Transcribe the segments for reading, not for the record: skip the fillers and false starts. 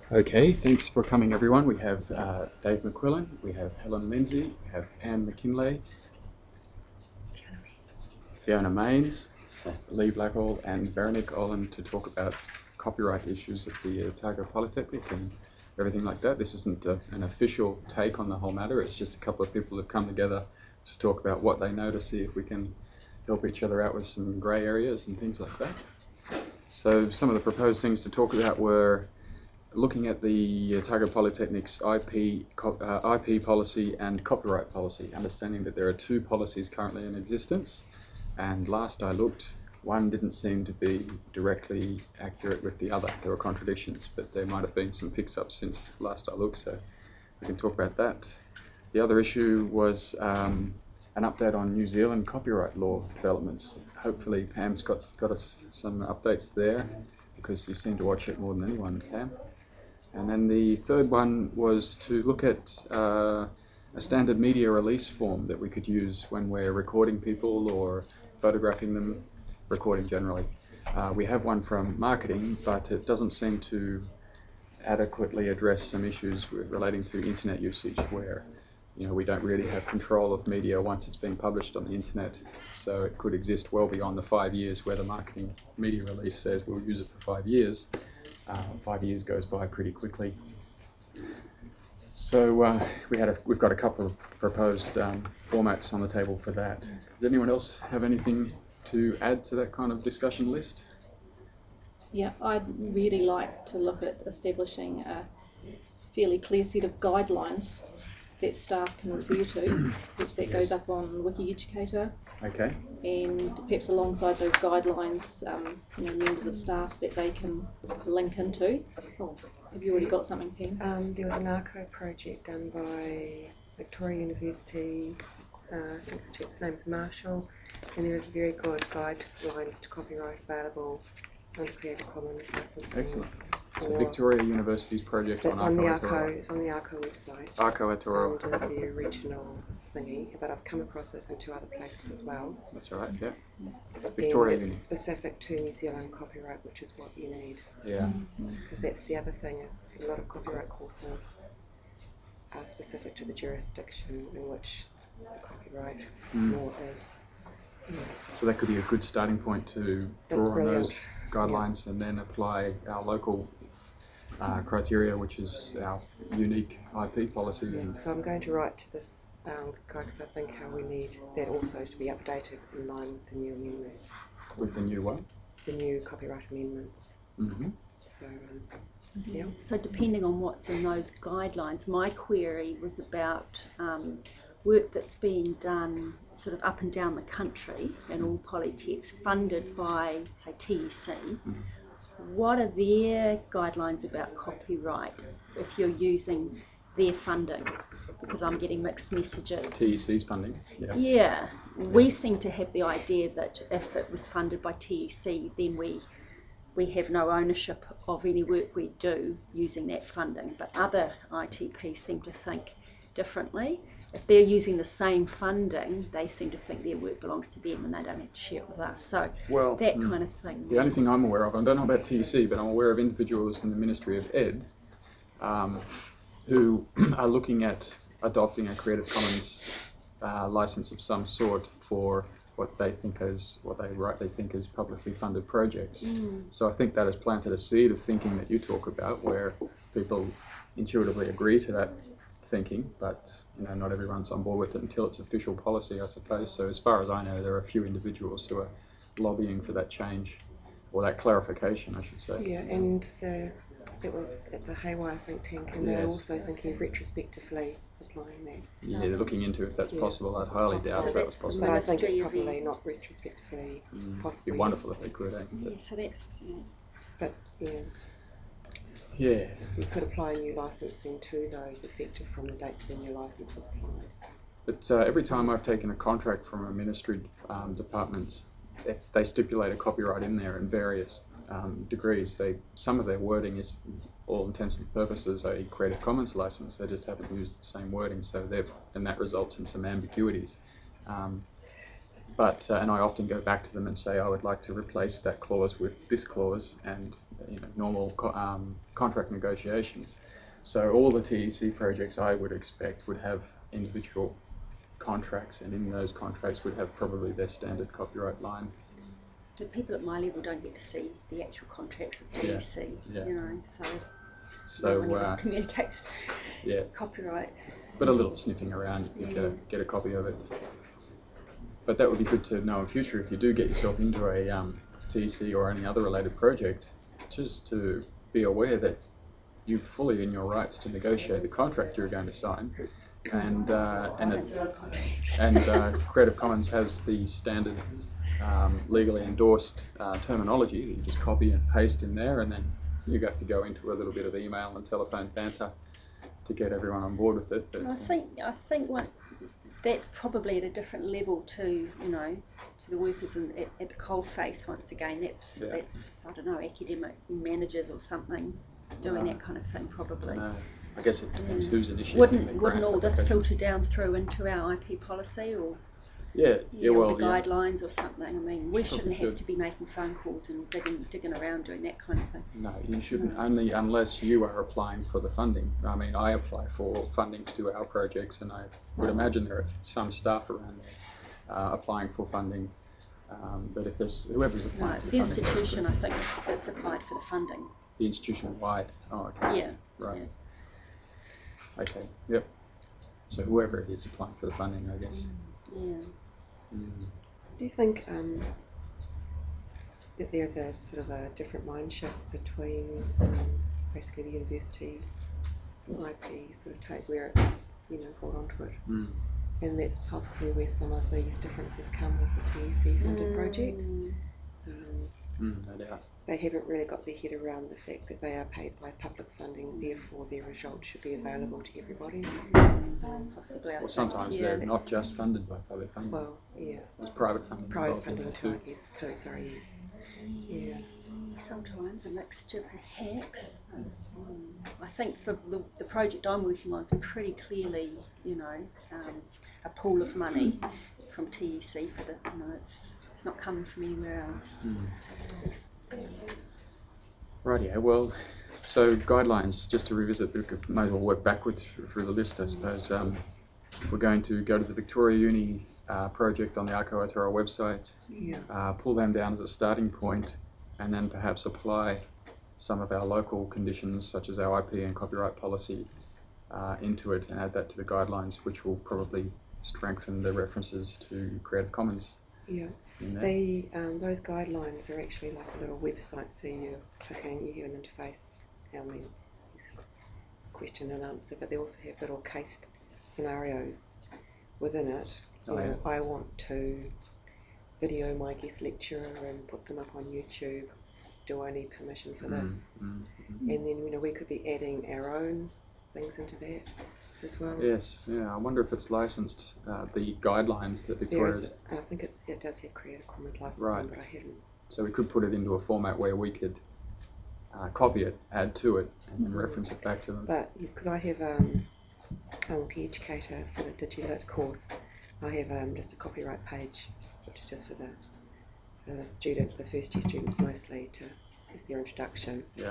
Okay, thanks for coming everyone. We have Dave McQuillan, we have Helen Lindsay, we have Anne McKinlay, Fiona Mains, Lee Blackall and Veronique Olin to talk about copyright issues at the Otago Polytechnic and everything like that. This isn't an official take on the whole matter, it's just a couple of people who have come together to talk about what they know to see if we can help each other out with some grey areas and things like that. So some of the proposed things to talk about were looking at the Otago Polytechnic's IP policy and copyright policy, understanding that there are two policies currently in existence, and last I looked, one didn't seem to be directly accurate with the other. There were contradictions, but there might have been some fix-ups since last I looked, so we can talk about that. The other issue was an update on New Zealand copyright law developments. Hopefully Pam's got us some updates there, because you seem to watch it more than anyone, Pam. And then the third one was to look at a standard media release form that we could use when we're recording people or photographing them, recording generally. We have one from marketing, but it doesn't seem to adequately address some issues relating to internet usage, where we don't really have control of media once it's been published on the internet, so it could exist well beyond the 5 years where the marketing media release says we'll use it for 5 years. 5 years goes by pretty quickly. So we've got a couple of proposed formats on the table for that. Does anyone else have anything to add to that kind of discussion list? Yeah, I'd really like to look at establishing a fairly clear set of guidelines that staff can refer to. Perhaps that goes up on Wiki Educator. Okay. And perhaps alongside those guidelines, members of staff that they can link into. Have you already got something, Pam? There was an ARCO project done by Victoria University. I think the chap's name's Marshall, and there is very good guidelines to copyright available under Creative Commons licensing. Excellent. So Victoria University's project on ARCO. It's on the ARCO website. ARCO Aotearoa. Under the original thingy, but I've come across it in 2 other places as well. That's right, yeah. Victoria Uni. Uni. Specific to New Zealand copyright, which is what you need. Yeah. Because that's the other thing, is a lot of copyright courses are specific to the jurisdiction in which the copyright law is. So that could be a good starting point to draw on those guidelines and then apply our local criteria, which is our unique IP policy. Yeah. So I'm going to write to this guy because I think how we need that also to be updated in line with the new amendments. With the new what? The new copyright amendments. Mm-hmm. So, yeah. So depending on what's in those guidelines, my query was about work that's being done sort of up and down the country and all polytechs funded by, say, TEC. What are their guidelines about copyright if you're using their funding? Because I'm getting mixed messages. TEC's funding? Yeah. We seem to have the idea that if it was funded by TEC, then we have no ownership of any work we do using that funding. But other ITPs seem to think differently. If they're using the same funding, they seem to think their work belongs to them and they don't have to share it with us. So that kind of thing. The only thing I'm aware of, I don't know about TEC, but I'm aware of individuals in the Ministry of Ed who are looking at adopting a Creative Commons license of some sort for what they rightly think is publicly funded projects. So I think that has planted a seed of thinking that you talk about, where people intuitively agree to that thinking, but not everyone's on board with it until it's official policy, I suppose. So as far as I know, there are a few individuals who are lobbying for that change, or that clarification, I should say. Yeah, and it was at the Haywire think tank, and they're also thinking of retrospectively applying that. Yeah, they're looking into if that's possible. I'd highly doubt if that was possible. But I think it's probably not retrospectively possible. It'd be wonderful if they could, eh? Yeah, so that's... But, Yeah. You could apply new licensing to those effective from the date the new licence was applied. But every time I've taken a contract from a ministry department, they stipulate a copyright in there in various degrees. Some of their wording is, all intents and purposes, a Creative Commons license. They just haven't used the same wording, and that results in some ambiguities. But and I often go back to them and say I would like to replace that clause with this clause, and normal contract negotiations. So all the TEC projects I would expect would have individual contracts, and in those contracts would have probably their standard copyright line. The people at my level don't get to see the actual contracts with TEC, So no one ever communicates yeah, copyright. but a little sniffing around, you can get a copy of it. But that would be good to know in future if you do get yourself into a TEC or any other related project, just to be aware that you're fully in your rights to negotiate the contract you're going to sign, and Creative Commons has the standard legally endorsed terminology that you just copy and paste in there, and then you have to go into a little bit of email and telephone banter to get everyone on board with it. But I think that's probably at a different level to to the workers at the coalface. Once again, that's I don't know, academic managers or something doing that kind of thing probably. I guess it depends who's initiating the grant Wouldn't all this application. filter down through into our IP policy or the guidelines or something? I mean, we shouldn't have should. to be making phone calls and digging around doing that kind of thing. No, you shouldn't, only unless you are applying for the funding. I mean, I apply for funding to do our projects, and I would imagine there are some staff around there applying for funding. But if there's whoever's applying No, for it's the the funding, institution, I think, that's applied for the funding. the institution wide. Oh, okay. Yeah. Right. Okay. Yep. So whoever it is applying for the funding, I guess. Yeah. Do you think that there's a sort of a different mind shift between basically the university IP sort of take where it's hold on to it, and that's possibly where some of these differences come with the TEC funded projects? No doubt. They haven't really got their head around the fact that they are paid by public funding, therefore their results should be available to everybody. Possibly. Well, sometimes they're not just funded by public funding. Well, yeah. There's private funding Private involved in funding it too. too, I guess, too, sorry. Yeah. Sometimes a mixture, perhaps. I think for the project I'm working on is pretty clearly, a pool of money from TEC for the, it's not coming from anywhere else. Rightio. Well, so guidelines, just to revisit, we might as well work backwards through the list, I suppose. We're going to go to the Victoria Uni project on the Ako Aotearoa website, pull them down as a starting point, and then perhaps apply some of our local conditions, such as our IP and copyright policy, into it, and add that to the guidelines, which will probably strengthen the references to Creative Commons. Yeah. Those guidelines are actually like a little website, so you click in, you have an interface, it's question and answer, but they also have little case scenarios within it. I want to video my guest lecturer and put them up on YouTube. Do I need permission for this? And then we could be adding our own things into that as well. Yes, I wonder if it's licensed, the guidelines that Victoria's... I think it does have Creative Commons licensing, right. But I haven't. So we could put it into a format where we could copy it, add to it, and then reference it back to them. But because I have a Wiki Educator for the DigiLit course, I have just a copyright page, which is just for the the first year students mostly, as their introduction. Yeah.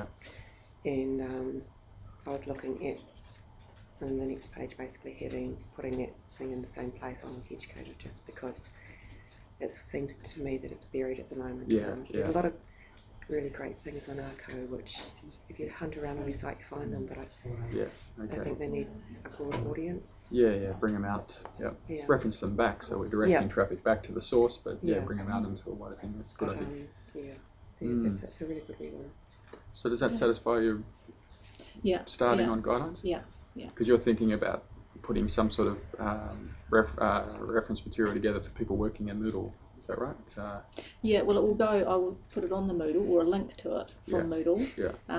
And I was looking at on the next page basically putting that thing in the same place on Wiki Educator, just because it seems to me that it's buried at the moment. There's a lot of really great things on Arco, which if you hunt around the website you find them, but I think they need a broad audience. Bring them out. Reference them back, so we're directing traffic back to the source, but bring them out into a wider thing. That's a good idea. That's a really good one. So does that satisfy you? Starting on guidelines? Yeah. Because you're thinking about putting some sort of reference material together for people working in Moodle. Is that right? Well, it will go. I will put it on the Moodle or a link to it from Moodle.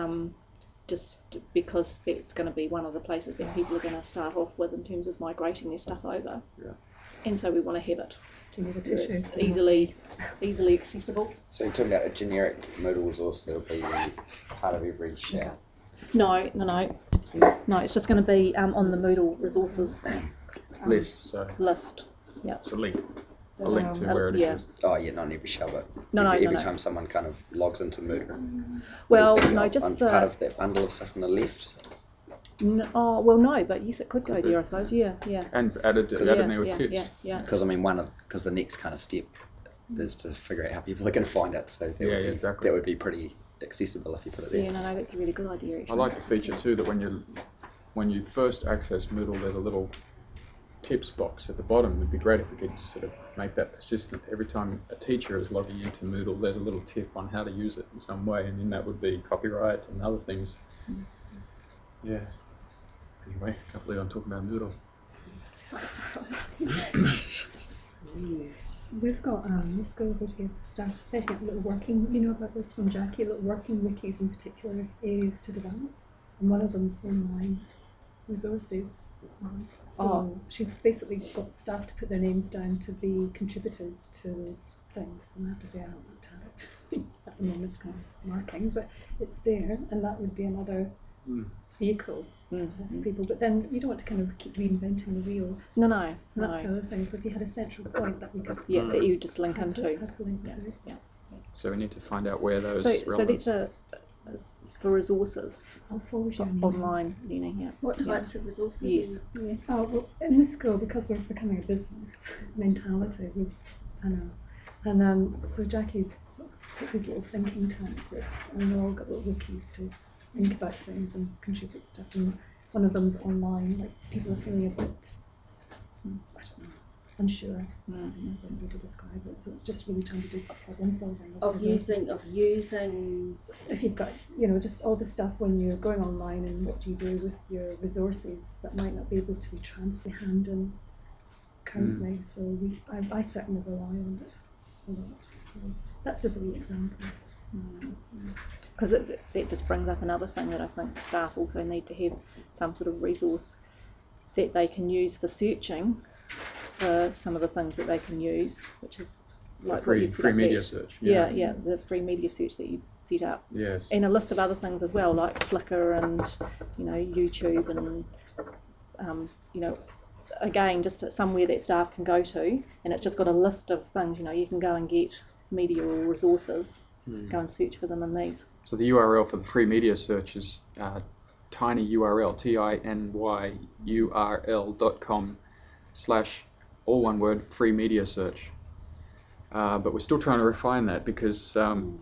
Just because that's going to be one of the places that people are going to start off with in terms of migrating their stuff over. And so we want to have it. It's easily accessible. So you're talking about a generic Moodle resource that will be part of every shout? No. It's just going to be on the Moodle resources list. List. Yeah. So link. a link to where it yeah. exists. Oh yeah, not in every show, but No, every no. time someone kind of logs into Moodle. Well, it'll be no, on just part for of that bundle of stuff on the left. oh well, no, but yes, it could go Could be. there, I suppose. Yeah. And added in there with tips. Yeah. Because I mean, because the next kind of step is to figure out how people are going to find it. So that would be, exactly. that would be pretty accessible if you put it there. Yeah, no, that's a really good idea. Actually. I like the feature too that when you first access Moodle, there's a little tips box at the bottom. It'd be great if we could sort of make that persistent. Every time a teacher is logging into Moodle, there's a little tip on how to use it in some way, and then that would be copyright and other things. Yeah. Anyway, can't believe I'm talking about Moodle. We've got let's go over to start setting up little working, you know about this from Jackie, little working wikis in particular areas to develop, and one of them's online resources. So she's basically got staff to put their names down to be contributors to those things, and I have to say I haven't looked at it at the moment, kind of marking, but it's there, and that would be another vehicle for people. But then you don't want to kind of keep reinventing the wheel. No. And that's the other thing. So if you had a central point that we could that you just link into. have a link to. Yeah. So we need to find out where those So relevant. that's for resources I'll forward you an email. online learning. Yeah. What types of resources? Yes. Yes. Oh, well, in this school, because we're becoming a business mentality, I know. And so Jackie's sort of put these little thinking tank groups, and they've all got little wikis to think about things and contribute stuff. And one of them's online, like people are feeling a bit, I don't know, unsure. I think that's the best way to describe it. So it's just really trying to do some problem solving. Of using. If you've got, just all the stuff when you're going online, and what do you do with your resources that might not be able to be translated hand-in currently. So I certainly rely on it a lot. So that's just a wee example. Because that just brings up another thing that I think staff also need to have some sort of resource that they can use for searching for some of the things that they can use, which is like free what you set up media there. search. Yeah, the free media search that you set up. Yes. And a list of other things as well, like Flickr and YouTube and again just somewhere that staff can go to, and it's just got a list of things. You can go and get media or resources, go and search for them in these. So the URL for the free media search is tinyurl, tinyurl.com/ all one word free media search. But we're still trying to refine that because some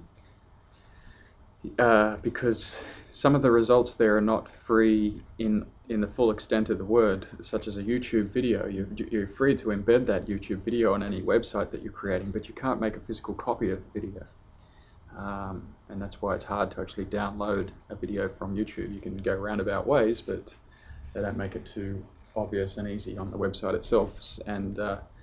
of the results there are not free in the full extent of the word, such as a YouTube video. You're free to embed that YouTube video on any website that you're creating, but you can't make a physical copy of the video. And that's why it's hard to actually download a video from YouTube. You can go roundabout ways, but they don't make it too obvious and easy on the website itself. And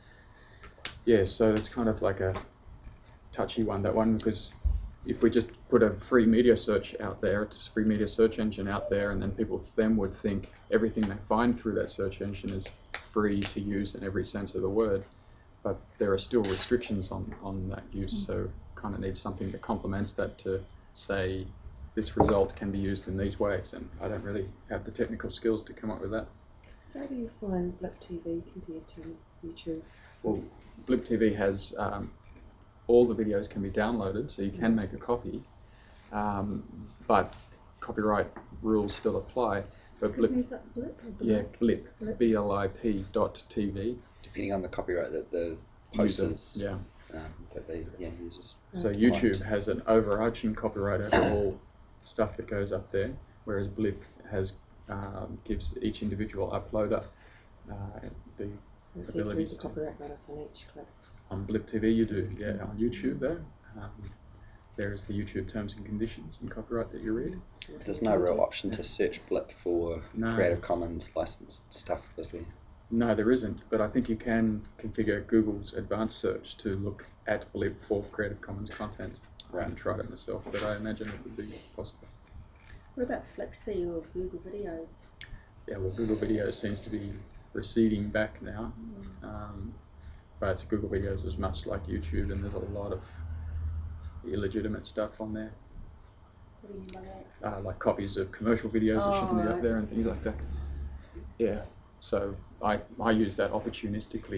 so it's kind of like a touchy one, that one, because if we just put a free media search out there, it's a free media search engine out there, and then people then would think everything they find through that search engine is free to use in every sense of the word. But there are still restrictions on that use, so kind of needs something that complements that to say this result can be used in these ways, and I don't really have the technical skills to come up with that. How do you find Blip TV compared to YouTube? Well, Blip TV has all the videos can be downloaded, so you can make a copy, but copyright rules still apply. But Blip, is that Blip? Blip, blip.tv. Depending on the copyright that the posters Yeah. that the users. So YouTube has an overarching copyright over all stuff that goes up there, whereas Blip has gives each individual uploader the So you abilities read the to. copyright notice on each clip. On Blip TV you do, yeah. On YouTube though, there is the YouTube terms and conditions and copyright that you read. There's no real option to search Blip for No. Creative Commons licensed stuff, is there? No, there isn't, but I think you can configure Google's advanced search to look at Blip for Creative Commons content. I haven't tried it myself, but I imagine it would be possible. What about Flexi or Google Videos? Yeah, well, Google Videos seems to be receding back now, but Google Videos is much like YouTube, and there's a lot of illegitimate stuff on there, What do you mean by that? like copies of commercial videos that shouldn't be up there and things like that. Yeah, so I use that opportunistically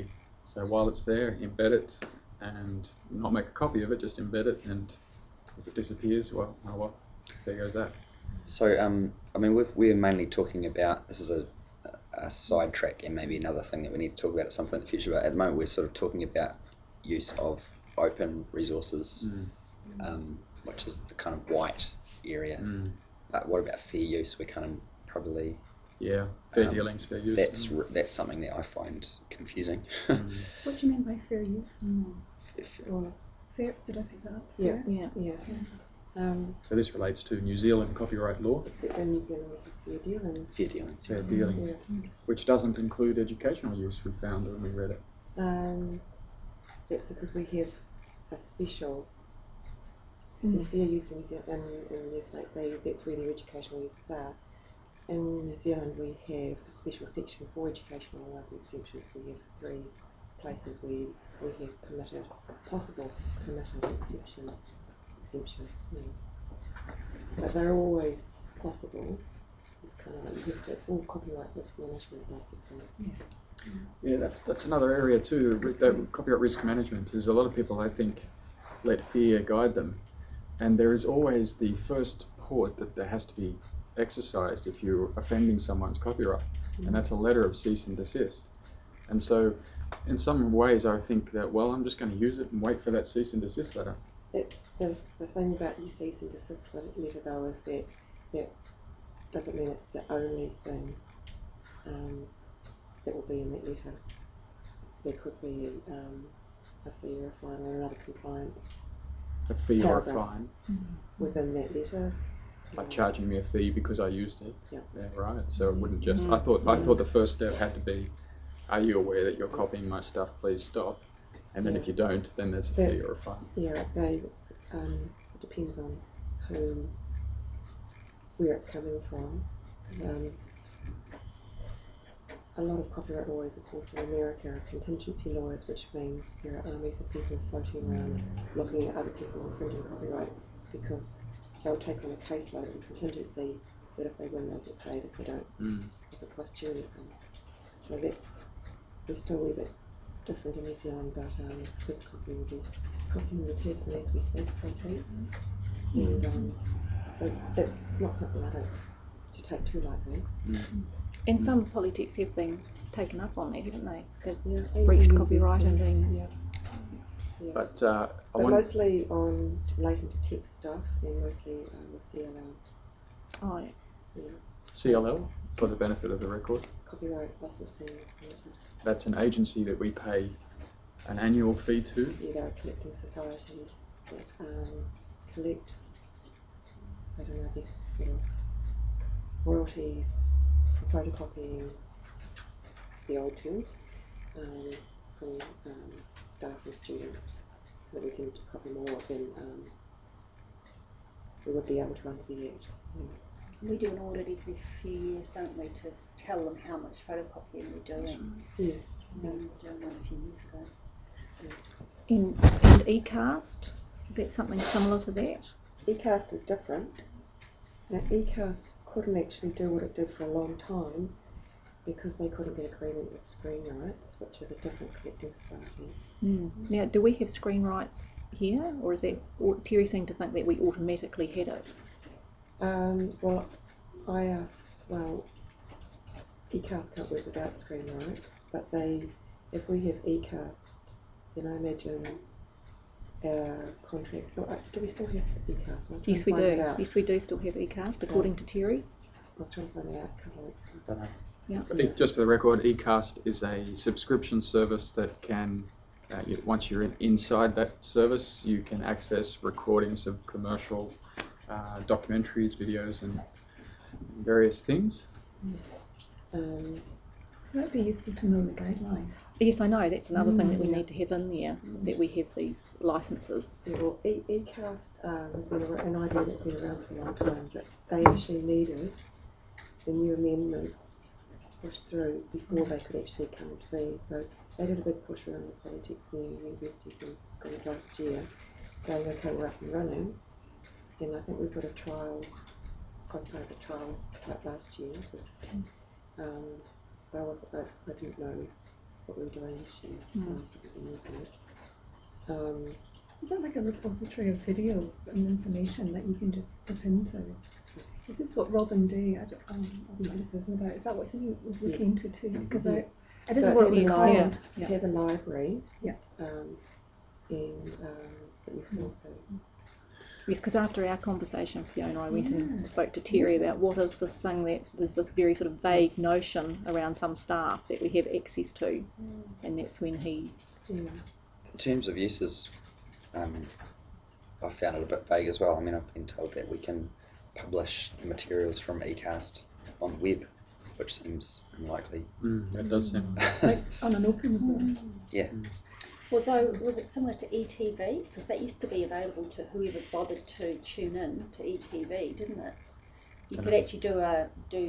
So while it's there, embed it and not make a copy of it, just embed it, and if it disappears, well, oh well, there goes that. So, I mean, we're mainly talking about, this is a sidetrack and maybe another thing that we need to talk about at some point in the future, but at the moment we're sort of talking about use of open resources, which is the kind of white area. But what about fair use? We're kind of probably... Yeah, fair dealings, fair use. That's something that I find confusing. What do you mean by fair use? Well, Fair, did I pick that up? yeah, Fair? yeah. So this relates to New Zealand copyright law. Except in New Zealand we have fair dealings. Fair dealings. Fair dealings, Yes. which doesn't include educational use, we found when we read it. That's because we have a special fair use in New Zealand, in the States. That's where their educational uses are. In New Zealand, we have a special section for educational and other exemptions. We have 3 places where we have permitted, possible permitted exemptions. But they're always possible. It's kind of like it's all copyright risk management, basically. Yeah, that's another area too. That copyright risk management is a lot of people, I think, let fear guide them, and there is always the first port that there has to be exercised if you're offending someone's copyright, and that's a letter of cease and desist. And so, in some ways, I think that I'm just going to use it and wait for that cease and desist letter. That's the thing about your cease and desist letter, though, is that doesn't mean it's the only thing that will be in that letter. There could be a fee or a fine or another compliance A fee or a paragraph fine, within that letter. like charging me a fee because I used it. Yeah. Yeah, right. So it wouldn't just. I thought the first step had to be, are you aware that you're copying my stuff? Please stop. And then if you don't, then there's a fee or a fine. Yeah, it depends on where it's coming from. A lot of copyright lawyers, of course, in America are contingency lawyers, which means there are armies of people floating around looking at other people infringing copyright, because they'll take on a caseload of contingency that if they win they'll get paid, if they don't it doesn't cost you anything. So we're still a wee bit different in New Zealand, but this copy will be crossing the Tasman as we speak, probably. And so that's not something I don't to take too lightly. And some polytechs have been taken up on that, haven't they? They've Even breached the copyright and universities, been... yeah. But But mostly on relating to tech stuff, and mostly with CLL. Oh, yeah. Yeah. CLL, for the benefit of the record, Copyright licensing limited. that's an agency that we pay an annual fee to. Yeah, they're a collecting society that collect, I don't know, these sort of royalties for photocopying the old term from staff and students, so that we can copy more than we would be able to under the Act. We do an audit every few years, don't we, to tell them how much photocopying we're doing. Yes. We were doing one a few years ago. And eCast, is that something similar to that? eCast is different. Now, eCast couldn't actually do what it did for a long time because they couldn't get agreement with Screen Rights, which is a different collecting society. Now, do we have screen rights here, or is that, or Terry seemed to think that we automatically had it? Well, I asked, eCast can't work without Screen Rights, but if we have eCast, then I imagine our contract, do we still have eCast? Yes, we do. Yes, we do still have eCast, according to Terry. I was trying to find it out a couple of weeks ago. Don't know. Yeah. Just for the record, eCast is a subscription service that can, once you're inside that service, you can access recordings of commercial documentaries, videos, and various things. So that'd be useful to know the guideline. Yes, I know. That's another thing that we need to have in there, that we have these licences. Yeah, well, eCast has been an idea that's been around for a long time, but they actually needed the new amendments pushed through before they could actually come into being. So they did a big push around the politics and the universities in Scotland last year, saying, okay, we're up and running. And I think we've got a trial, I was part of a trial like last year, but I didn't know what we were doing this year, so I've been using it. Is that like a repository of videos and information that you can just dip into? Is this what Robin Day, I was talking to Susan about, is that what he was looking into too? Because I didn't know what it was called. It has a library. Yeah. But you can also. Yes, because after our conversation, Fiona, I went and spoke to Terry about what is this thing that there's this very sort of vague notion around some staff that we have access to, and that's when he. Yeah. In terms of uses, I found it a bit vague as well. I mean, I've been told that we can publish materials from eCast on the web, which seems unlikely. That does seem. Like on an open resource. Yeah. Although, was it similar to ETV? Because that used to be available to whoever bothered to tune in to ETV, didn't it? You could actually do a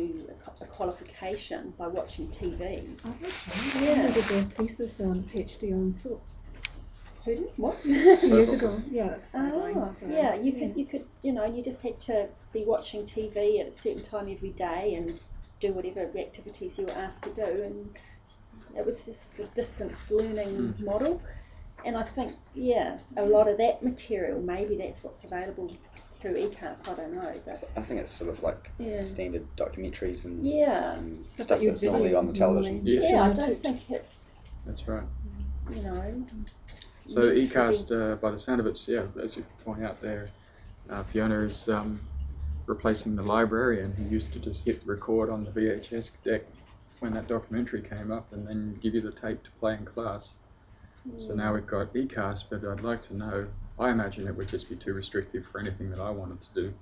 qualification by watching TV. Oh, that's right. Yeah. I did a thesis on PhD on soaps. Who did? What? 2 years ago. Yeah, that's Yeah, you could, you just had to be watching TV at a certain time every day and do whatever the activities you were asked to do, and it was just a distance learning model. And I think, a lot of that material, maybe that's what's available through eCast, I don't know. But I think it's sort of like standard documentaries and Stuff stuff that's normally on the television. I don't think it's, That's right. you know. So eCast, by the sound of it, as you point out there, Fiona is replacing the librarian who used to just hit record on the VHS deck when that documentary came up and then give you the tape to play in class. So now we've got eCast, but I'd like to know, I imagine it would just be too restrictive for anything that I wanted to do.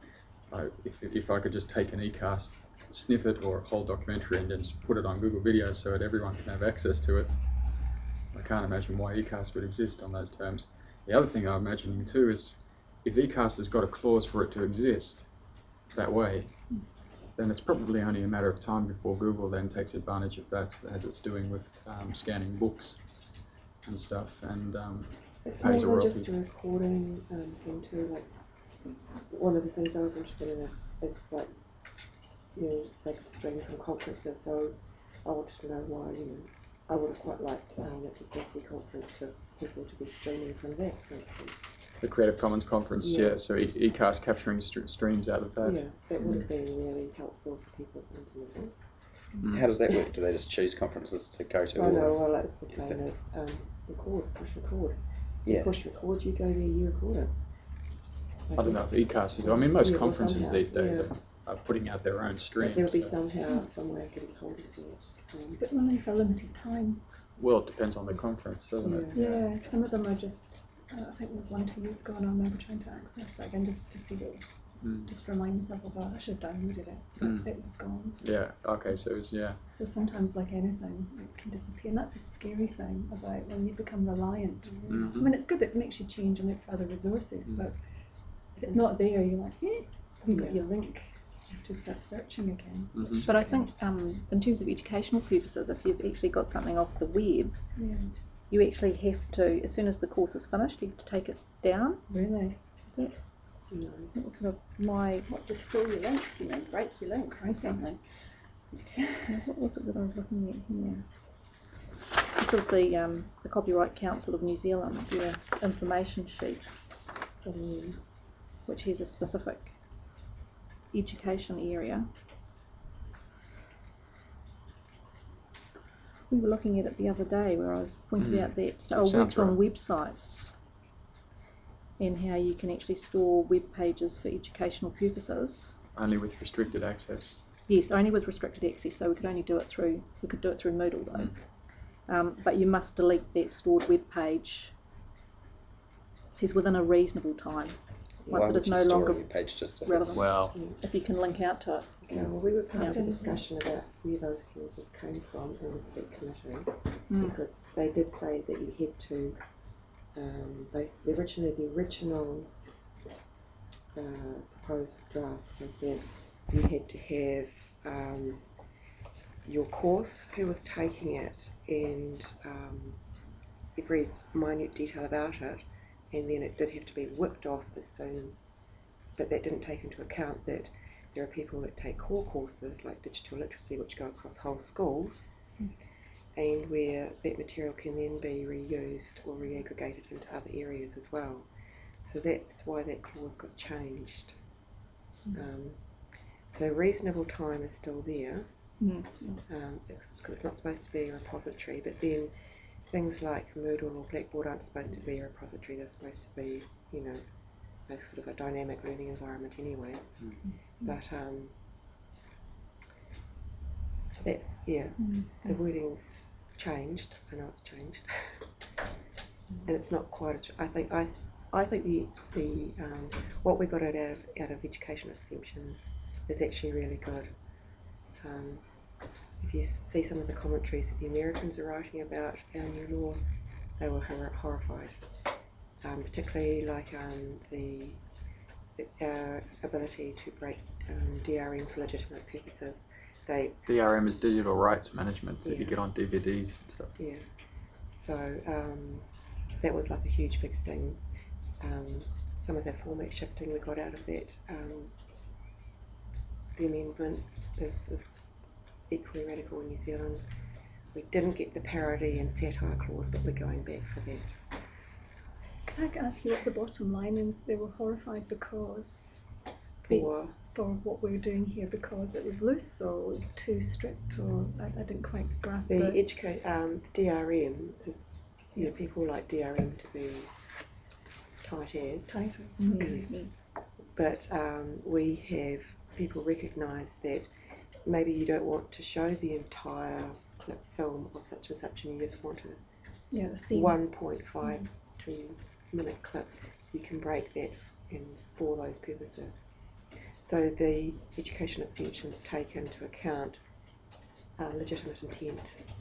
If I could just take an eCast snippet or a whole documentary and then just put it on Google Videos so that everyone can have access to it, I can't imagine why eCast would exist on those terms. The other thing I'm imagining too is if eCast has got a clause for it to exist that way, then it's probably only a matter of time before Google then takes advantage of that, as it's doing with scanning books and stuff, and It's pays a more than royalty. just a recording thing too. Like one of the things I was interested in is like they could stream from conferences. So I wanted to know why. I would have quite liked at the CC conference for people to be streaming from that, for instance. The Creative Commons conference, so eCast capturing streams out of that. Yeah, that would have been really helpful for people implementing. How does that work? Do they just choose conferences to go to? Oh no, well it's the same as push record. Yeah. You push record, you go there, you record it. I don't know if eCast is. I mean, most Yeah, well, conferences somehow, these days are putting out their own streams. There'll be so- some way of getting hold of it. But only for a limited time. Well, it depends on the conference, doesn't it? Yeah, some of them are just, I think it was 1-2 years ago, and I remember trying to access that again just to see what it was, just remind myself of I should have downloaded it, but it was gone. Yeah. Okay. So it's So sometimes, like anything, it can disappear, and that's the scary thing about when you become reliant. I mean, it's good that it makes you change and look for other resources, but if it's not there, you're like, haven't got your link. You have to start searching again. But I think in terms of educational purposes, if you've actually got something off the web, Yeah, you actually have to, as soon as the course is finished, you have to take it down. really. Is that No. that was sort of my, What, destroy your links, break your links or Right. something. what was it that I was looking at here? This is the Copyright Council of New Zealand, their information sheet, which has a specific education area. We were looking at it the other day where I was pointed out that Sounds works on right. websites and how you can actually store web pages for educational purposes. only with restricted access. Yes, only with restricted access, so we could do it through Moodle though. But you must delete that stored web page. It says within a reasonable time. Once Why it would is you no store a longer web page just to relevant. Well, If you can link out to it. Yeah, well, we were past a Yeah. discussion about where those clauses came from in the state committee, Mm. because they did say that you had to, basically, the original proposed draft was that you had to have your course, who was taking it, and every minute detail about it, and then it did have to be whipped off as soon, but that didn't take into account that there are people that take core courses like digital literacy which go across whole schools, and where that material can then be reused or reaggregated into other areas as well. So that's why that clause got changed. So reasonable time is still there, because it's not supposed to be a repository, but then things like Moodle or Blackboard aren't supposed to be a repository, they're supposed to be, you know, a sort of a dynamic learning environment anyway. But so that's, the wording's changed. I know it's changed, and it's not quite as. I think the what we got out of education exemptions is actually really good. If you see some of the commentaries that the Americans are writing about our new law, they were horrified. Particularly like our ability to break DRM for legitimate purposes. DRM is digital rights management that you Yeah. get on DVDs and stuff. Yeah. So that was like a huge big thing. Some of the format shifting we got out of that. The amendments is equally radical in New Zealand. We didn't get the parody and satire clause, but we're going back for that. Can I ask you what the bottom line is? They were horrified because For for what we're doing here, because it was loose or it was too strict, or I didn't quite grasp the it. DRM is, you know, people like DRM to be tight as, Tighter. but we have people recognise that maybe you don't want to show the entire clip film of such and such, and you just want a Yeah, the scene. 1.5 minute clip. You can break that for those purposes. So the education exemptions take into account legitimate intent.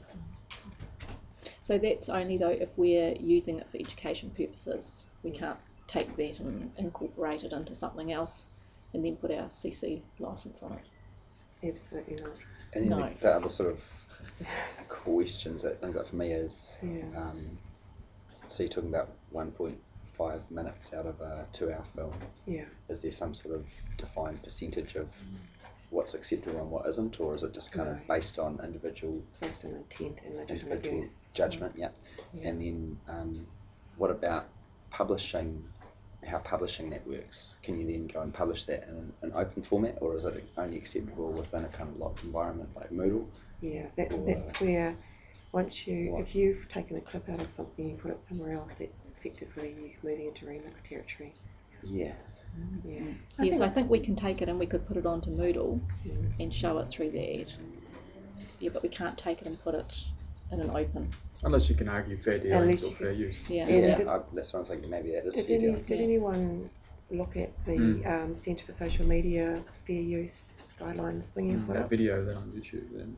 So that's only though if we're using it for education purposes. We can't take that and incorporate it into something else and then put our CC licence on it. Absolutely not. And then No. the other sort of questions that brings up for me is, Yeah. so you're talking about 1.5 minutes out of a 2-hour film. Yeah. Is there some sort of defined percentage of what's acceptable and what isn't, or is it just kind No. of based on individual Based on intent and legitimate individual use. judgment? Yeah. Yeah. And then what about publishing? How publishing that works? Can you then go and publish that in an open format, or is it only acceptable within a kind of locked environment like Moodle? Yeah, that's where if you've taken a clip out of something, you put it somewhere else, that's effectively you moving into remix territory. Yeah. Yeah. Yes, I think we can take it and we could put it onto Moodle Yeah. and show it through that. Yeah, but we can't take it and put it in an open. Unless you can argue fair dealings Unless or you fair use. Yeah. And Yeah, did- that's what I'm thinking. Maybe that is Did, fair any, dealing. did anyone look at the Centre for Social Media Fair Use Guidelines thing as well? That video that on YouTube then.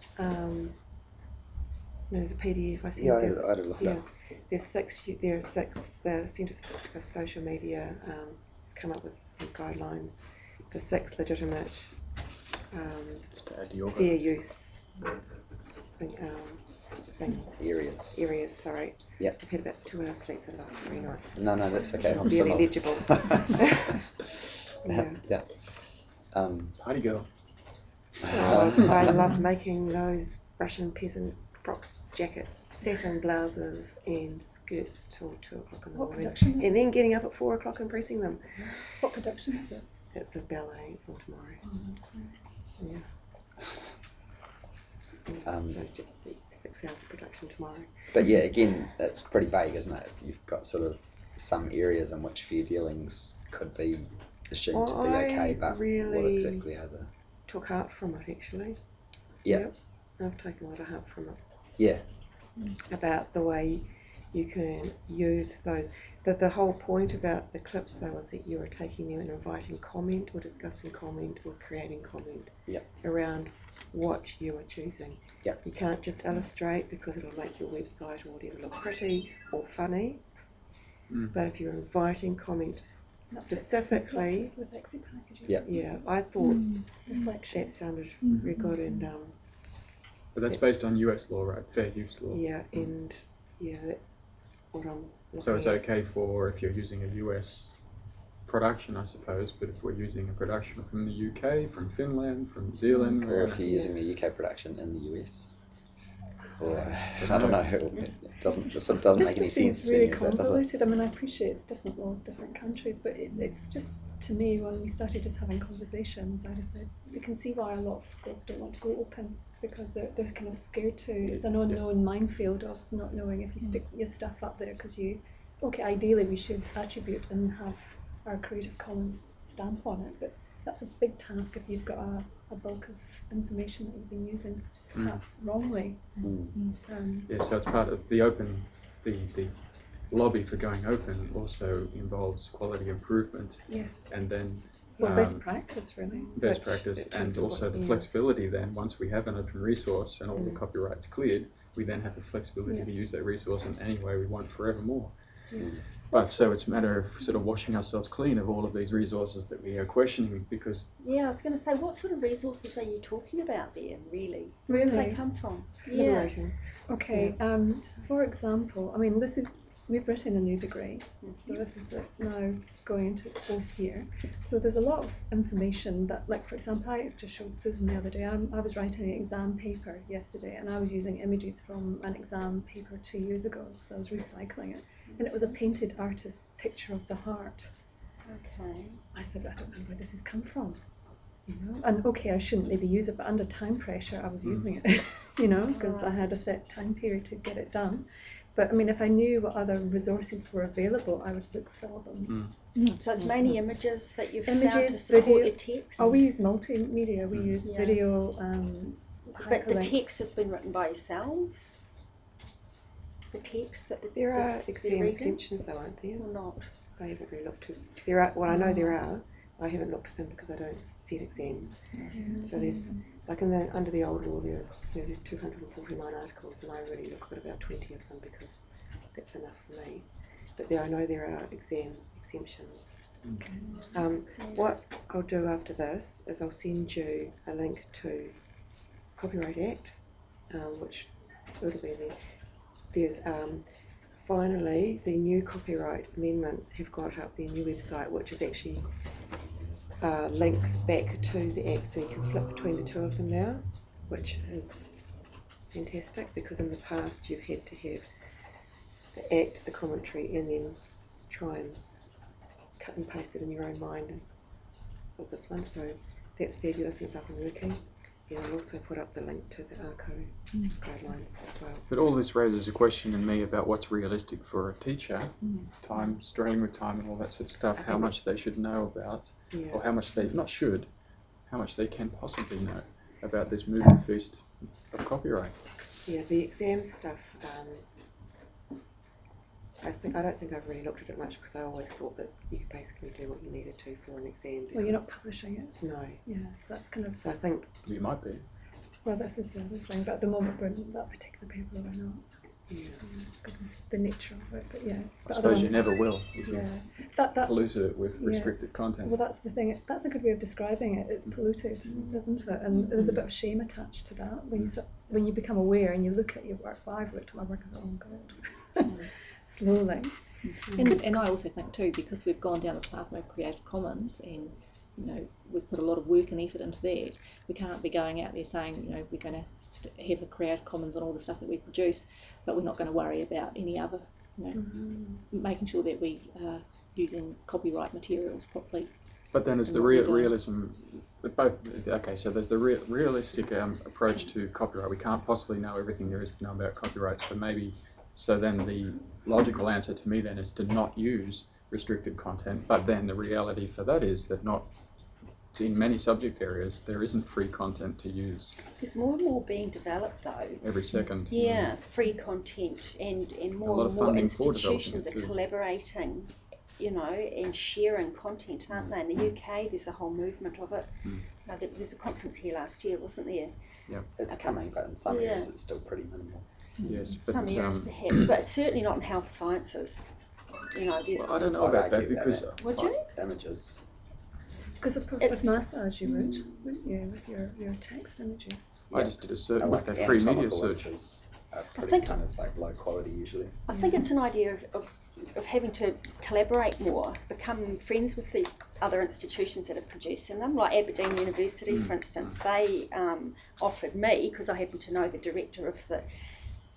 There's a PDF I sent. Yeah, there's- I had a look at yeah, it. There are six. The Centre for Social Media come up with some guidelines for 6 legitimate It's to add yoga. fair use things. Areas. Sorry. Yep. I've had about 2 hours sleep for the last 3 nights. No, that's okay. I'm Really similar. legible. Yeah. Yeah. Party girl. I love making those Russian peasant frocks, jackets, satin blouses and skirts till 2 o'clock in the What morning. production is And then getting up at 4 o'clock and pressing them. What production is it? It's a ballet, it's on tomorrow. Yeah. So just the 6 hours of production tomorrow. But yeah, again, that's pretty vague, isn't it? You've got sort of some areas in which fair dealings could be assumed to be okay, but what really exactly are the... took heart from it actually. Yeah. Yep. I've taken a lot of heart from it. Yeah. About the way you can use those. The whole point about the clips though is that you are taking them and inviting comment or discussing comment or creating comment around what you are choosing. Yep. You can't just illustrate because it'll make your website or whatever look pretty or funny. But if you're inviting comment specifically, With exit packages. Yep. yeah, I thought Reflection. that sounded very good and But that's based on US law, right? Fair use law. yeah, and yeah, that's what I'm looking So it's at. okay for if you're using a US production, I suppose, but if we're using a production from the UK, from Finland, from New Zealand, Or wherever. if you're using a UK production in the US. Or, I don't know. It doesn't make any This seems sense. really Any of that, does it? convoluted. I mean, I appreciate it's different laws, different countries, but it's just, to me, when we started just having conversations, I just said, you can see why a lot of schools don't want to go open, because they're kind of scared to. It's an unknown minefield of not knowing if you stick your stuff up there because you, okay, ideally we should attribute and have our Creative Commons stamp on it, but that's a big task if you've got a bulk of information that you've been using perhaps wrongly. Yeah, so it's part of the open, the lobby for going open also involves quality improvement, Yes. and then Well, best practice, really. best Which practice, it and is also what- the yeah. flexibility. Then once we have an open resource and all the copyrights cleared, we then have the flexibility Yeah. to use that resource in any way we want forevermore. Yeah. But so it's a matter of sort of washing ourselves clean of all of these resources that we are questioning, because Yeah, I was going to say, what sort of resources are you talking about there, really? Where do Really? they come from? Liberating. Okay, for example, I mean, we've written a new degree, so this is now going into its 4th year. So there's a lot of information that, like, for example, I just showed Susan the other day, I was writing an exam paper yesterday, and I was using images from an exam paper 2 years ago, so I was recycling it. And it was a painted artist's picture of the heart. Okay. I said, I don't know where this has come from. You know, and okay, I shouldn't maybe use it, but under time pressure, I was using it, you know, because I had a set time period to get it done. But I mean, if I knew what other resources were available, I would look for them. So it's mainly images that you've found to Images, support video. your text? Oh, we use multimedia. We use Yeah. video. But the hyperlinks. text has been written by yourselves? The text that There are they're exam reading? exemptions though, aren't there? Or not? I haven't really looked at. There are. Well, I know there are. I haven't looked at them because I don't set exams. So there's like under the old law there's 249 articles, and I really look at about 20 of them because that's enough for me. But I know there are exam exemptions. What I'll do after this is I'll send you a link to Copyright Act, which will be there. There's finally the new copyright amendments have got up their new website, which is actually links back to the Act, so you can flip between the two of them now, which is fantastic because in the past you've had to have the Act, the commentary, and then try and cut and paste it in your own mind with this one. So that's fabulous, it's up and working. And I'll also put up the link to the ARCO guidelines as well. but all this raises a question in me about what's realistic for a teacher, time, struggling with time and all that sort of stuff, how much they should know about, or how much they how much they can possibly know about this moving feast of copyright. Yeah, the exam stuff, I don't think I've really looked at it much because I always thought that you could basically do what you needed to for an exam. Well, you're not publishing it. No. Yeah, so that's kind of. So I think, You might be. Well, this is the other thing, but at the moment we're in that particular paper we're not. yeah. Because it's the nature of it, but yeah. I But suppose you otherwise- never will if you Yeah, that polluted it with Yeah. restricted content. well, that's the thing. That's a good way of describing it. It's polluted, isn't it? And there's a bit of shame attached to that when you become aware and you look at your work. Well, I've looked at my work and thought, oh God, slowly. And I also think too, because we've gone down this pathway of Creative Commons, and you know we've put a lot of work and effort into that, we can't be going out there saying, you know, we're going to have a Creative Commons on all the stuff that we produce, but we're not going to worry about any other, you know, making sure that we are using copyright materials properly. But then it's And the what we're doing. realism, okay, so there's the realistic approach to copyright. We can't possibly know everything there is to know about copyright, so then the logical answer to me then is to not use restricted content, but then the reality for that is that in many subject areas there isn't free content to use There's more and more being developed though. every second. Yeah, free content and A more lot and of more funding for institutions developing it are too. collaborating, you know, and sharing content, aren't they? In the UK there's a whole movement of it. There was a conference here last year, wasn't there? It's coming, but in some areas it's still pretty minimal. Yes, but Some areas perhaps, but certainly not in health sciences. You know, there's well, I don't know about that because Would you? Images. Because of course with massage you would, wouldn't you, with your text images. I just did a search Like with that free media anatomical search. images are pretty think- kind of like low quality usually. I think it's an idea of having to collaborate more, become friends with these other institutions that are producing them, like Aberdeen University, for instance. They offered me, because I happen to know the director of the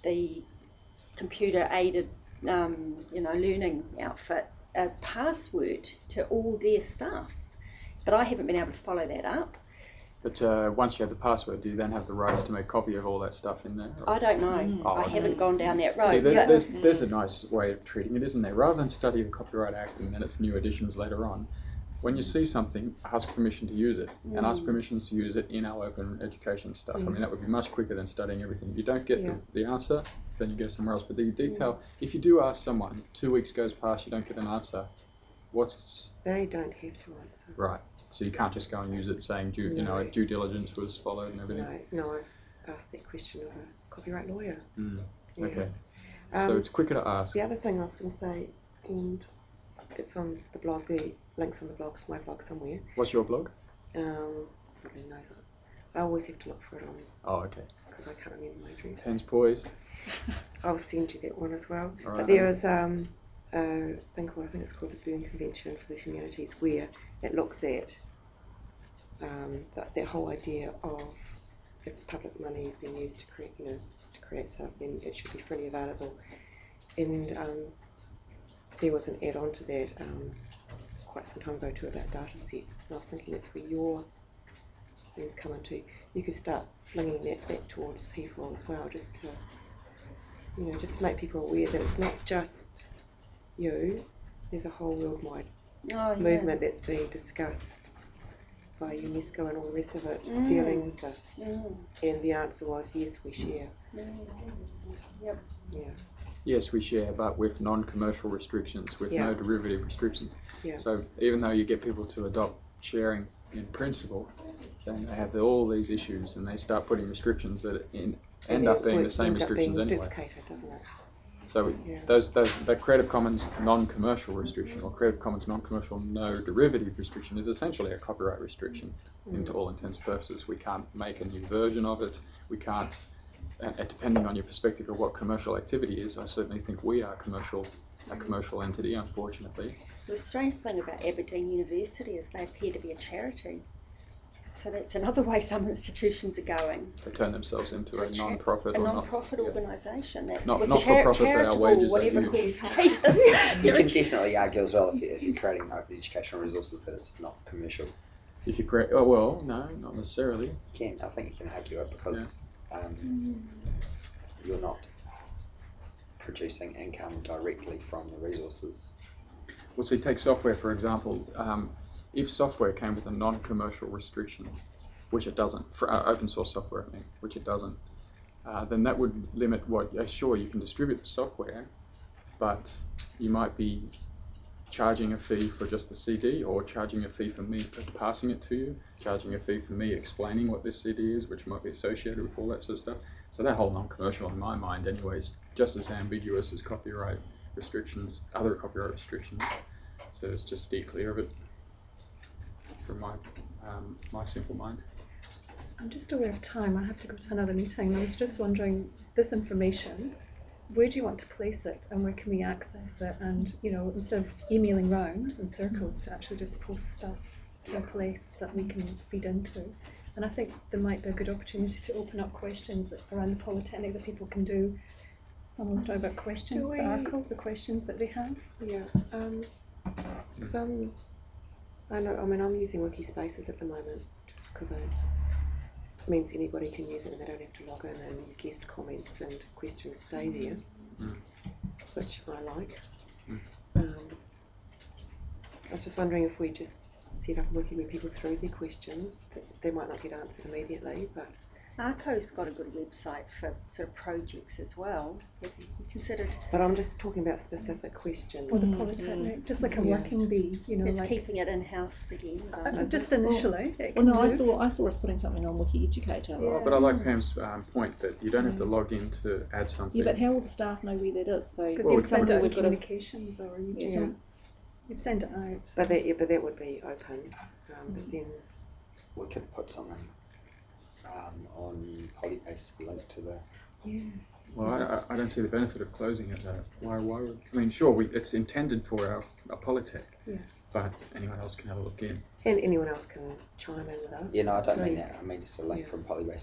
the computer aided, learning outfit a password to all their stuff. But I haven't been able to follow that up. But once you have the password, do you then have the rights to make a copy of all that stuff in there? I don't know. Oh, I okay. haven't gone down that road. See, but there's a nice way of treating it, isn't there? Rather than study the Copyright Act and then its new additions later on, when you see something, ask permission to use it, and ask permissions to use it in our open education stuff. I mean, that would be much quicker than studying everything. If you don't get the answer, then you go somewhere else. But the detail, if you do ask someone, 2 weeks goes past, you don't get an answer, They don't have to answer. Right. So you can't just go and use it saying due diligence was followed and everything. No, I've asked that question of a copyright lawyer. Yeah. Okay. So it's quicker to ask. The other thing I was going to say, and it's on the blog, the link's on the blog, my blog somewhere. What's your blog? Nobody knows it. I always have to look for it on. Oh, okay. Because I can't remember my address. Pens poised. I'll send you that one as well. All right. But there is a thing called, I think it's called the Berne Convention for the Humanities, where it looks at that whole idea of if public money is being used to create stuff, then it should be freely available. And there was an add-on to that quite some time ago too about data sets. And I was thinking that's where your things come into. You could start flinging that back towards people as well, just to make people aware that it's not just you. There's a whole worldwide movement that's being discussed by UNESCO and all the rest of it dealing with this. And the answer was yes, we share. Yep. Yeah. Yes, we share, but with non-commercial restrictions, with no derivative restrictions. Yeah. So even though you get people to adopt sharing in principle, then they have all these issues and they start putting restrictions that end up being the same restrictions anyway. Duplicated, doesn't it? So that Creative Commons non-commercial restriction or Creative Commons non-commercial no derivative restriction is essentially a copyright restriction to all intents and purposes. We can't make a new version of it. We can't, depending on your perspective of what commercial activity is, I certainly think we are a commercial entity, unfortunately. The strange thing about Aberdeen University is they appear to be a charity. So that's another way some institutions are going. They turn themselves into a non-profit or non-profit organisation. Not for profit, but our wages are whatever due. their status. You can definitely argue as well if you're creating open educational resources that it's not commercial. If you create, no, not necessarily. I think you can argue it because you're not producing income directly from the resources. Well, see, take software for example. If software came with a non-commercial restriction, which it doesn't, for open source software, which it doesn't, then that would limit what, sure, you can distribute the software, but you might be charging a fee for just the CD, or charging a fee for me passing it to you, charging a fee for me explaining what this CD is, which might be associated with all that sort of stuff. So that whole non-commercial, in my mind anyway, is just as ambiguous as copyright restrictions, other copyright restrictions. So it's just steer clear of it. From my simple mind. I'm just aware of time. I have to go to another meeting. I was just wondering, this information, where do you want to place it and where can we access it? And, instead of emailing round in circles, to actually just post stuff to a place that we can feed into. And I think there might be a good opportunity to open up questions around the Polytechnic that people can do. It's almost about questions, the questions that they have. Yeah. Because I'm using Wikispaces at the moment just because it means anybody can use it and they don't have to log in, and guest comments and questions stay there, which I like. I was just wondering if we just set up a wiki where people throw their questions, they might not get answered immediately, but ARCO's got a good website for sort of projects as well. Have you considered? But I'm just talking about specific questions. Or the Polytechnic, just like a working bee, It's keeping it in-house again. Just initially. I saw us putting something on Wiki Educator. Yeah. But I like Pam's point that you don't have to log in to add something. Yeah, but how will the staff know where that is? So because you send it out communications, or you'd send it out. But that would be open. But then we could put something on Polybase link to the. Yeah. Well, I don't see the benefit of closing it though. Why would? I mean, sure, it's intended for our Polytech, but anyone else can have a look in. And anyone else can chime in with us. Yeah, no, I don't mean that. I mean just a link from Polybase to Wiki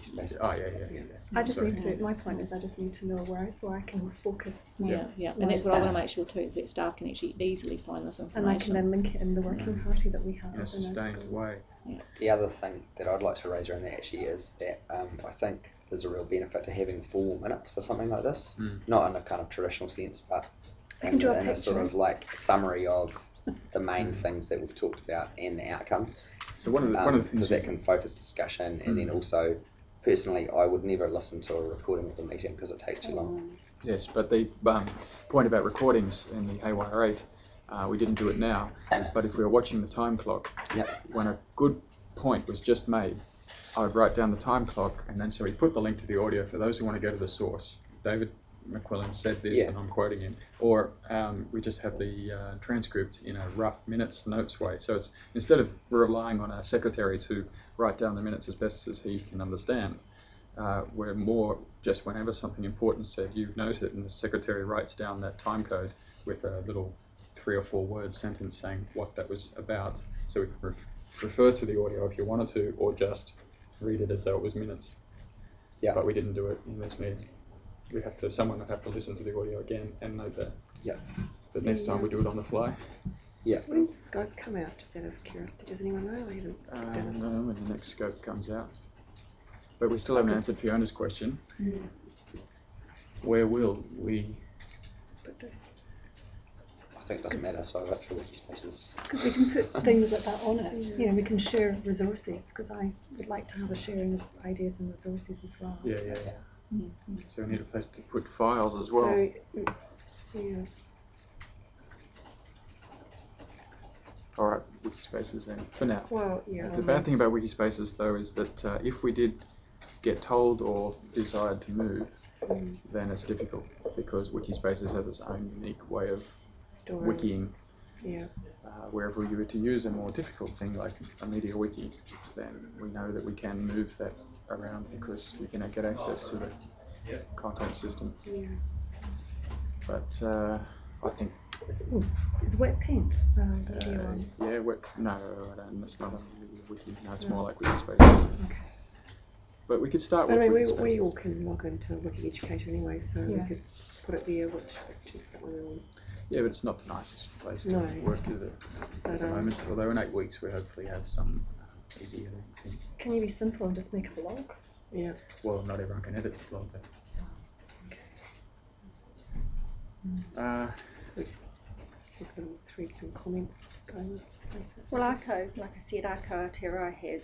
Wikispaces. Oh yeah. I just Sorry. need to. My point is, I just need to know where I can focus. My, Yeah, my- and that's what I want to make sure too, is that staff can actually easily find this And information. I can then link it in the working party that we have. In a our sustained school. way. The other thing that I'd like to raise around that actually is that I think there's a real benefit to having formal minutes for something like this. Not in a kind of traditional sense, but I can in, draw a in a sort picture. of like summary of the main things that we've talked about and the outcomes. So one of the things because that can focus discussion, and then also, personally, I would never listen to a recording of the meeting because it takes too long. Yes, but the point about recordings in the Haywire 8, we didn't do it now, but if we were watching the time clock, Yep. when a good point was just made, I would write down the time clock, and then so we put the link to the audio for those who want to go to the source. David McQuillan said this, Yeah. and I'm quoting him. Or we just have the transcript in a rough minutes notes way. So it's instead of relying on our secretary to write down the minutes as best as he can understand, we're more just whenever something important said, you've noted, and the secretary writes down that time code with a little 3 or 4 word sentence saying what that was about. So we can refer to the audio if you wanted to, or just read it as though it was minutes. Yeah. But we didn't do it in this meeting. Someone would have to listen to the audio again and note that. Yeah. But next time we do it on the fly. Yeah. When's Scope come out? Just out of curiosity, does anyone know? I haven't I looked at don't it. know when the next scope comes out. But we still haven't answered Fiona's question. Where will we? But this, I think it doesn't matter, so I vote for Wikispaces. Because we can put things like that on it. You know, we can share resources. Because I would like to have a sharing of ideas and resources as well. Yeah. So we need a place to put files as well. so, yeah. All right, Wikispaces then, for now. Well, yeah. The bad thing about Wikispaces, though, is that if we did get told or desired to move, then it's difficult because Wikispaces has its own unique way of Story. wikiing. Yeah. Wherever you were to use a more difficult thing like a media wiki, then we know that we can move that around because we can get access to the content system. Yeah. But I think, It's wet paint. The video on. yeah, no, I don't. It's not a wiki. No, it's more like Wikispaces. Okay. But we could start I with mean, Wikispaces. we all can log into Wiki Educator anyway, so Yeah. we could put it there, which is something we want. Yeah, but it's not the nicest place to No. work, is it? At the moment. Although in 8 weeks we hopefully have some easy editing. Can you be simple and just make a blog? Yeah. Well, not everyone can edit the blog. We just look at all the threads and comments going places. Well, Arco, like I said, Arco Aotearoa has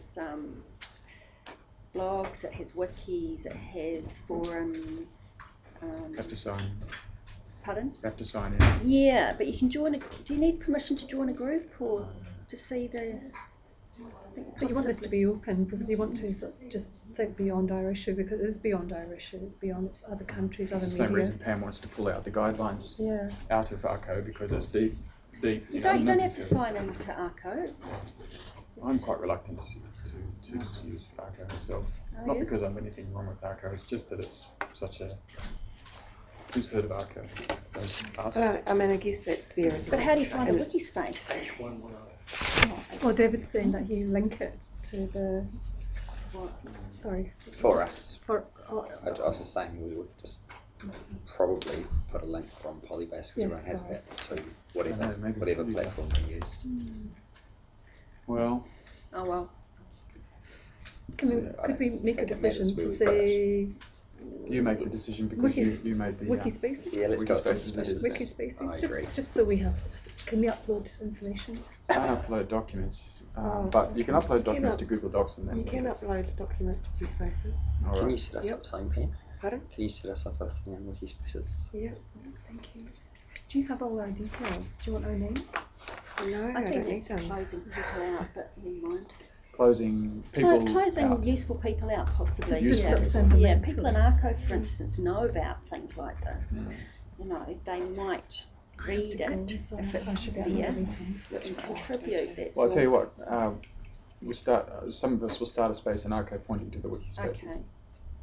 blogs, it has wikis, it has forums. Have to sign. Pardon? Have to sign in. Yeah, but you can join a. Do you need permission to join a group or to see the? I think But you want this to possibly- be open because you want to sort of just think beyond our issue because it is beyond our issue. It's beyond its other countries, It's other the same media. reason Pam wants to pull out the guidelines Yeah. out of ARCO because it's deep. You don't have to sign in to Arco. It's, I'm quite reluctant to just use ARCO myself. Are Not you? because I'm anything wrong with ARCO, it's just that it's such a. Who's heard of ARCO? Those us? I mean, I guess that's there as but how do you find a and wiki space? Well, David's saying that you link it to the. Sorry. For us. For. I was just saying we would just probably put a link from Polybase because Yes, everyone has sorry. that to whatever, I know, maybe whatever Polybase. platform they use. Well, Oh well. Can we, So I could we don't make a think it matters decision to where we put say you make the decision because Wiki- you made the. wiki spaces? Yeah, let's go with Wikispaces it is. Wiki spaces, I agree. just so we have. Can we upload information? You can upload documents, Oh, but you can okay. upload documents up- to Google Docs and then. You can upload documents to Wikispaces. All Can right. you set us Yep. up something, Pam? Pardon? Can you set us up a thing on Wikispaces? Yeah. Thank you. Do you have all our details? Do you want our names? No, I I think don't need it's them. closing people out, but never mind. Closing people Closing out. useful people out, possibly. Just yeah, useful people. yeah. People in Arco, for instance, know about things like this. Mm. You know, they might I have read to go, it so if I it's should get there another meeting. and contribute. That's Well, I'll tell you all. what. We'll start. Some of us will start a space in Arco pointing to the wiki spaces. Okay.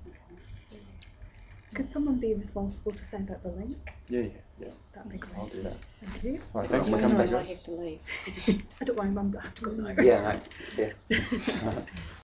Could someone be responsible to send out the link? Yeah. That'd be great. I'll do that. Thank you. All right. Thanks for I coming, have guys. to leave. I don't mind, Mum, but I have to go now. Yeah, no. See ya.